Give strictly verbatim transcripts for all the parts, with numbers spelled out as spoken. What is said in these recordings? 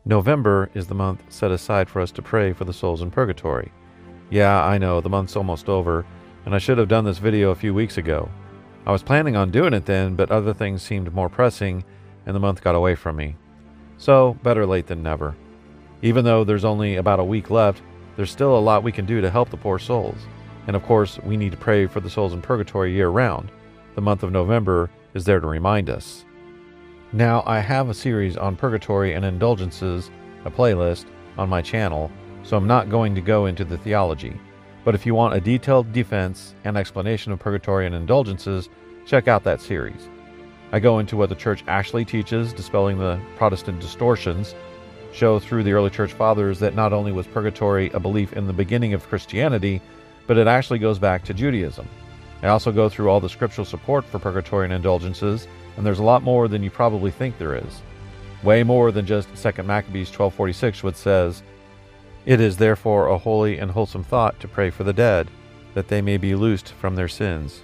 November is the month set aside for us to pray for the souls in purgatory. Yeah, I know, the month's almost over, and I should have done this video a few weeks ago. I was planning on doing it then, but other things seemed more pressing, and the month got away from me. So, better late than never. Even though there's only about a week left, there's still a lot we can do to help the poor souls. And of course, we need to pray for the souls in purgatory year-round. The month of November is there to remind us. Now, I have a series on purgatory and indulgences, a playlist, on my channel, so I'm not going to go into the theology. But if you want a detailed defense and explanation of purgatory and indulgences, check out that series. I go into what the church actually teaches, dispelling the Protestant distortions, show through the early church fathers that not only was purgatory a belief in the beginning of Christianity, but it actually goes back to Judaism. I also go through all the scriptural support for purgatory and indulgences, and there's a lot more than you probably think there is. Way more than just Second Maccabees twelve forty-six, which says, "It is therefore a holy and wholesome thought to pray for the dead, that they may be loosed from their sins."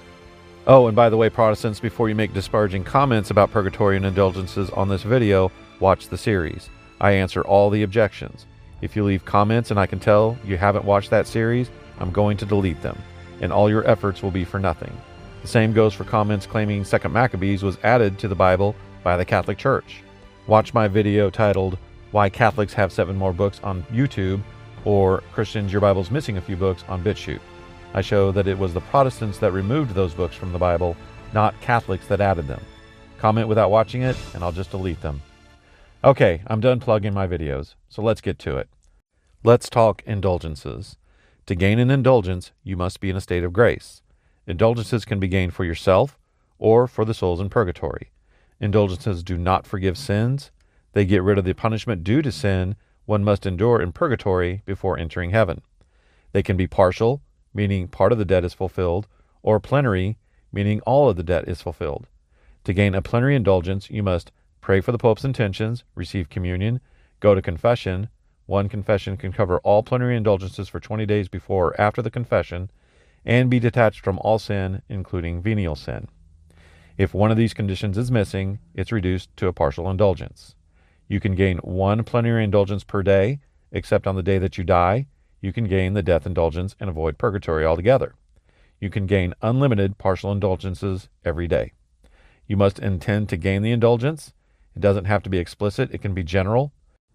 Oh, and by the way, Protestants, before you make disparaging comments about purgatory and indulgences on this video, watch the series. I answer all the objections. If you leave comments and I can tell you haven't watched that series, I'm going to delete them, and all your efforts will be for nothing. The same goes for comments claiming Second Maccabees was added to the Bible by the Catholic Church. Watch my video titled, "Why Catholics Have Seven More Books" on YouTube, or "Christians, Your Bible's Missing a Few Books" on BitChute. I show that it was the Protestants that removed those books from the Bible, not Catholics that added them. Comment without watching it, and I'll just delete them. Okay, I'm done plugging my videos, so let's get to it. Let's talk indulgences. To gain an indulgence, you must be in a state of grace. Indulgences can be gained for yourself or for the souls in purgatory. Indulgences do not forgive sins. They get rid of the punishment due to sin one must endure in purgatory before entering heaven. They can be partial, meaning part of the debt is fulfilled, or plenary, meaning all of the debt is fulfilled. To gain a plenary indulgence, you must pray for the Pope's intentions, receive communion, go to confession. One confession can cover all plenary indulgences for twenty days before or after the confession, and be detached from all sin, including venial sin. If one of these conditions is missing, it's reduced to a partial indulgence. You can gain one plenary indulgence per day, except on the day that you die. You can gain the death indulgence and avoid purgatory altogether. You can gain unlimited partial indulgences every day. You must intend to gain the indulgence. It doesn't have to be explicit, it can be general.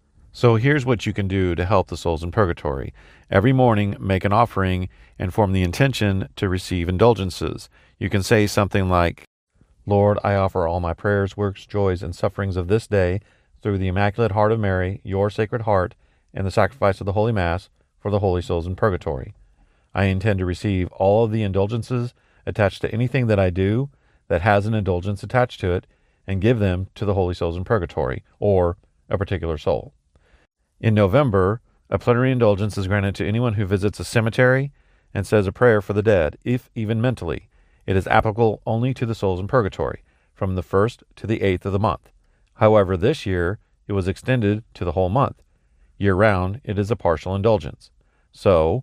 So here's what you can do to help the souls in purgatory. Every morning, make an offering and form the intention to receive indulgences. You can say something like, "Lord, I offer all my prayers, works, joys, and sufferings of this day through the Immaculate Heart of Mary, your Sacred Heart, and the sacrifice of the Holy Mass for the holy souls in purgatory. I intend to receive all of the indulgences attached to anything that I do that has an indulgence attached to it, and give them to the holy souls in purgatory, or a particular soul." In November, a plenary indulgence is granted to anyone who visits a cemetery and says a prayer for the dead, if even mentally. It is applicable only to the souls in purgatory, from the first to the eighth of the month. However, this year, it was extended to the whole month. Year-round, it is a partial indulgence. So,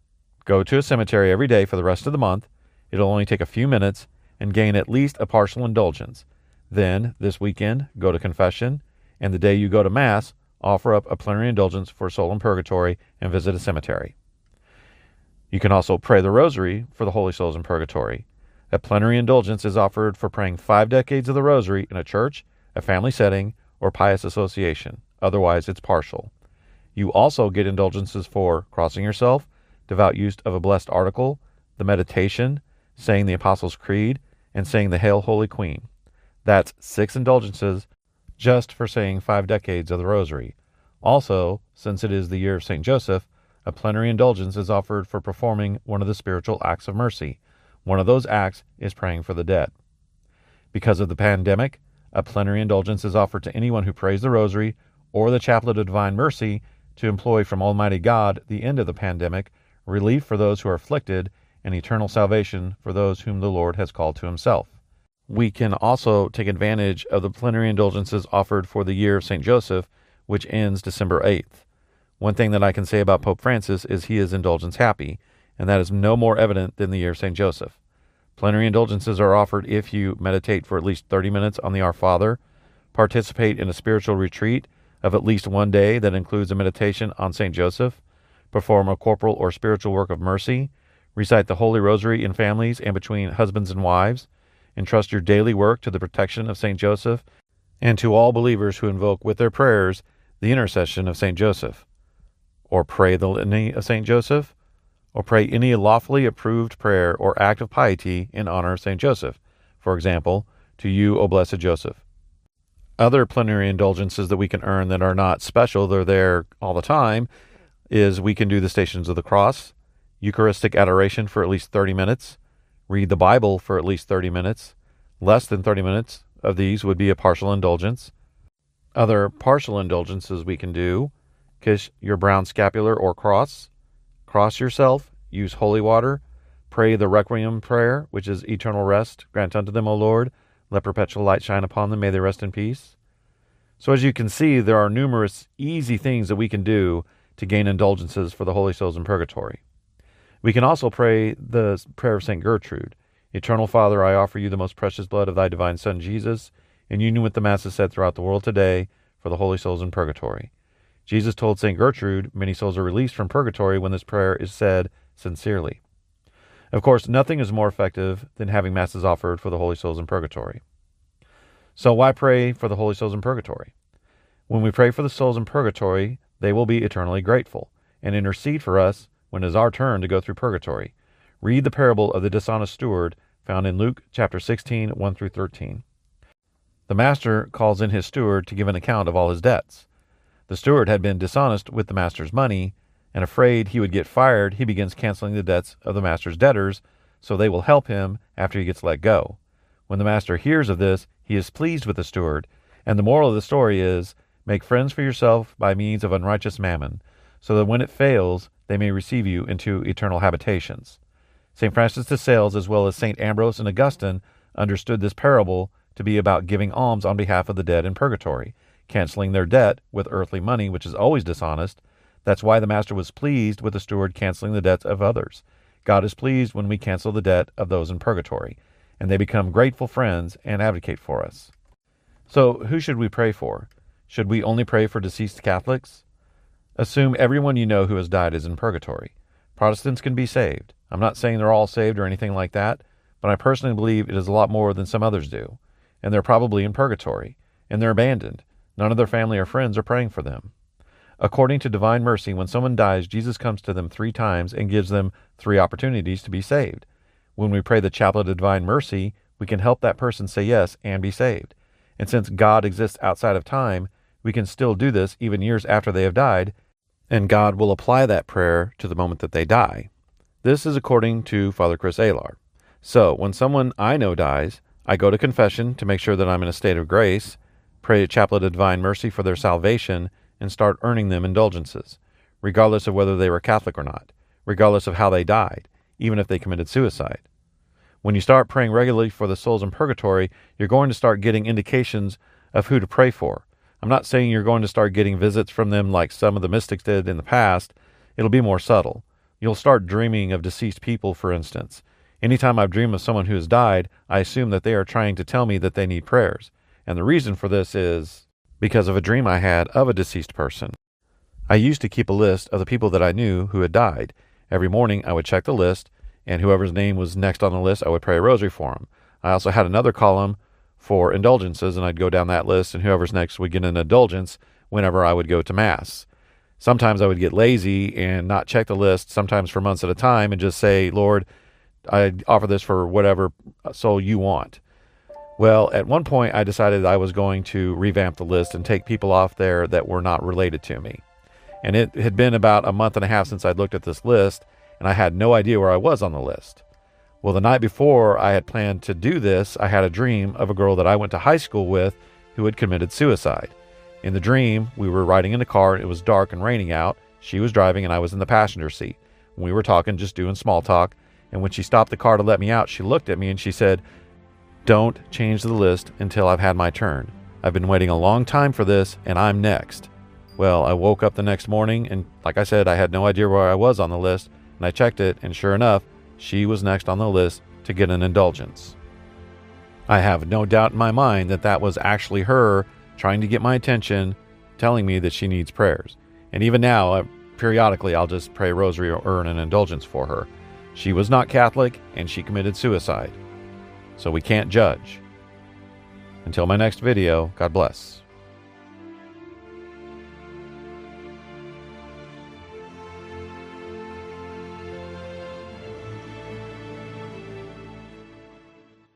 go to a cemetery every day for the rest of the month. It'll only take a few minutes, and gain at least a partial indulgence. Then, this weekend, go to confession, and the day you go to Mass, offer up a plenary indulgence for a soul in purgatory and visit a cemetery. You can also pray the rosary for the holy souls in purgatory. A plenary indulgence is offered for praying five decades of the rosary in a church, a family setting, or pious association. Otherwise, it's partial. You also get indulgences for crossing yourself, devout use of a blessed article, the meditation, saying the Apostles' Creed, and saying the Hail Holy Queen. That's six indulgences just for saying five decades of the rosary. Also, since it is the year of Saint Joseph, a plenary indulgence is offered for performing one of the spiritual acts of mercy. One of those acts is praying for the dead. Because of the pandemic, a plenary indulgence is offered to anyone who prays the rosary or the Chaplet of Divine Mercy to employ from Almighty God the end of the pandemic, relief for those who are afflicted, and eternal salvation for those whom the Lord has called to himself. We can also take advantage of the plenary indulgences offered for the year of Saint Joseph, which ends December eighth. One thing that I can say about Pope Francis is he is indulgence happy, and that is no more evident than the year of Saint Joseph. Plenary indulgences are offered if you meditate for at least thirty minutes on the Our Father, participate in a spiritual retreat of at least one day that includes a meditation on Saint Joseph, perform a corporal or spiritual work of mercy, recite the Holy Rosary in families and between husbands and wives, entrust your daily work to the protection of Saint Joseph, and to all believers who invoke with their prayers the intercession of Saint Joseph, or pray the litany of Saint Joseph, or pray any lawfully approved prayer or act of piety in honor of Saint Joseph, for example, to you, O blessed Joseph. Other plenary indulgences that we can earn that are not special, they're there all the time, is we can do the Stations of the Cross, Eucharistic adoration for at least thirty minutes, read the Bible for at least thirty minutes. Less than thirty minutes of these would be a partial indulgence. Other partial indulgences we can do: kiss your brown scapular or cross, cross yourself, use holy water, pray the Requiem prayer, which is eternal rest. Grant unto them, O Lord, let perpetual light shine upon them. May they rest in peace. So as you can see, there are numerous easy things that we can do to gain indulgences for the holy souls in purgatory. We can also pray the prayer of Saint Gertrude. Eternal Father, I offer you the most precious blood of thy divine Son, Jesus, in union with the Masses said throughout the world today for the holy souls in purgatory. Jesus told Saint Gertrude, many souls are released from purgatory when this prayer is said sincerely. Of course, nothing is more effective than having Masses offered for the holy souls in purgatory. So why pray for the holy souls in purgatory? When we pray for the souls in purgatory, they will be eternally grateful and intercede for us when it is our turn to go through purgatory. Read the parable of the dishonest steward found in Luke chapter sixteen, one through thirteen. The master calls in his steward to give an account of all his debts. The steward had been dishonest with the master's money, and afraid he would get fired, he begins canceling the debts of the master's debtors, so they will help him after he gets let go. When the master hears of this, he is pleased with the steward, and the moral of the story is, make friends for yourself by means of unrighteous mammon, so that when it fails, they may receive you into eternal habitations. Saint Francis de Sales, as well as Saint Ambrose and Augustine, understood this parable to be about giving alms on behalf of the dead in purgatory, canceling their debt with earthly money, which is always dishonest. That's why the master was pleased with the steward canceling the debts of others. God is pleased when we cancel the debt of those in purgatory, and they become grateful friends and advocate for us. So, who should we pray for? Should we only pray for deceased Catholics? Assume everyone you know who has died is in purgatory. Protestants can be saved. I'm not saying they're all saved or anything like that, but I personally believe it is a lot more than some others do. And they're probably in purgatory, and they're abandoned. None of their family or friends are praying for them. According to divine mercy, when someone dies, Jesus comes to them three times and gives them three opportunities to be saved. When we pray the Chaplet of Divine Mercy, we can help that person say yes and be saved. And since God exists outside of time, we can still do this even years after they have died, and God will apply that prayer to the moment that they die. This is according to Father Chris Alar. So, when someone I know dies, I go to confession to make sure that I'm in a state of grace, pray a Chaplet of Divine Mercy for their salvation, and start earning them indulgences, regardless of whether they were Catholic or not, regardless of how they died, even if they committed suicide. When you start praying regularly for the souls in purgatory, you're going to start getting indications of who to pray for. I'm not saying you're going to start getting visits from them like some of the mystics did in the past. It'll be more subtle. You'll start dreaming of deceased people, for instance. Anytime I've dreamed of someone who has died, I assume that they are trying to tell me that they need prayers. And the reason for this is because of a dream I had of a deceased person. I used to keep a list of the people that I knew who had died. Every morning I would check the list, and whoever's name was next on the list, I would pray a rosary for them. I also had another column for indulgences, and I'd go down that list, and whoever's next would get an indulgence whenever I would go to Mass. Sometimes I would get lazy and not check the list, sometimes for months at a time, and just say, Lord, I offer this for whatever soul you want. Well, at one point, I decided I was going to revamp the list and take people off there that were not related to me. And it had been about a month and a half since I'd looked at this list, and I had no idea where I was on the list. Well, the night before I had planned to do this, I had a dream of a girl that I went to high school with who had committed suicide. In the dream, we were riding in a car, and it was dark and raining out. She was driving, and I was in the passenger seat. We were talking, just doing small talk, and when she stopped the car to let me out, she looked at me and she said, "Don't change the list until I've had my turn. I've been waiting a long time for this, and I'm next." Well, I woke up the next morning, and like I said, I had no idea where I was on the list, and I checked it, and sure enough, she was next on the list to get an indulgence. I have no doubt in my mind that that was actually her trying to get my attention telling me that she needs prayers. And even now, uh, periodically, I'll just pray a rosary or earn an indulgence for her. She was not Catholic, and she committed suicide. So we can't judge. Until my next video, God bless.